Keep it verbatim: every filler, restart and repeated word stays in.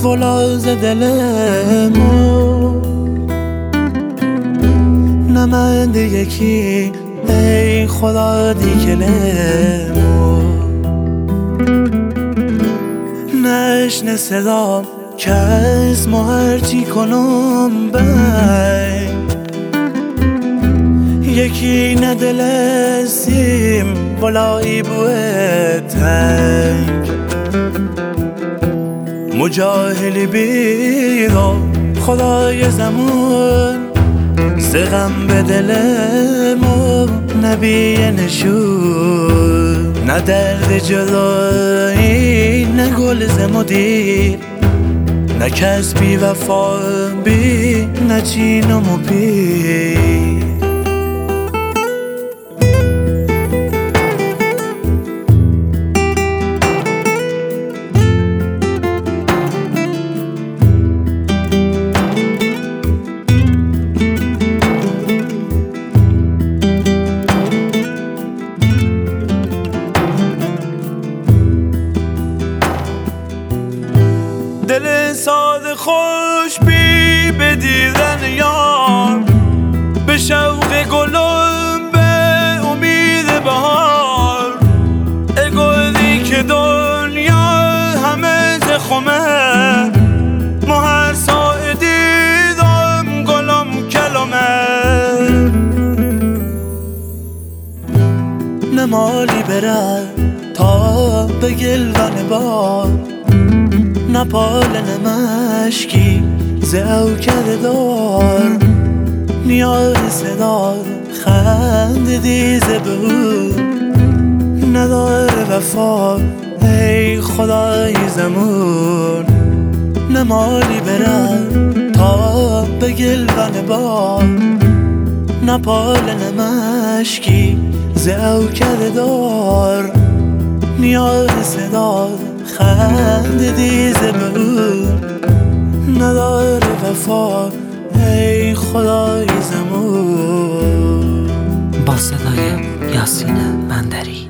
فولاذ دلمو نمند یکی ای خدا دیگلمو نشنه صدام که از ما هرچی کنم بای یکی ندل سیم ولایی بوه تنگ مجاهلی بیرا خدای زمان سغم به دلمو نبی نشون نه درد جدایی نه گل زمدیر نه کس بی وفا بی نه چینم و پیر دل ساده خوش بی به دیدن یار به شوق گلم به امید بهار اگویی که دنیا همه زخمه ما هر ساعه دیدم گلم کلمه نمالی بره تا به گلوان بار نپال نمشکی زو کرده دار نیاز صدا خند دیزه بود ندار وفا ای خدای زمون نمالی بره تا به گلوان بار نپال نمشکی زو کرده دار نیاز صدا خند دیزه بود نداره وفا ای خدای زمون. با صدای یاسین بندری.